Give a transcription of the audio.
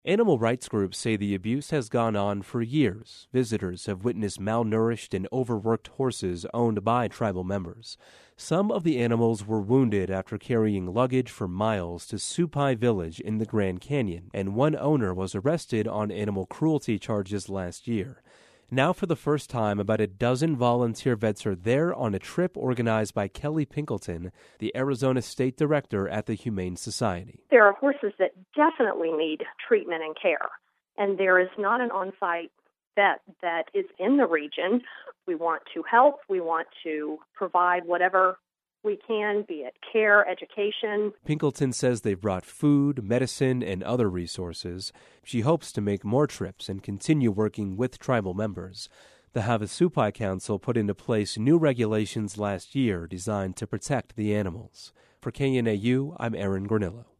Animal rights groups say the abuse has gone on for years. Visitors have witnessed malnourished and overworked horses owned by tribal members. Some of the animals were wounded after carrying luggage for miles to Supai Village in the Grand Canyon, and one owner was arrested on animal cruelty charges last year. Now, for the first time, about a dozen volunteer vets are there on a trip organized by Kelly Pinkleton, the Arizona State Director at the Humane Society. There are horses that definitely need treatment and care, and there is not an on-site vet that is in the region. We want to help. We want to provide whatever we can, be it care, education. Pinkleton says they've brought food, medicine, and other resources. She hopes to make more trips and continue working with tribal members. The Havasupai Council put into place new regulations last year designed to protect the animals. For KNAU, I'm Aaron Granillo.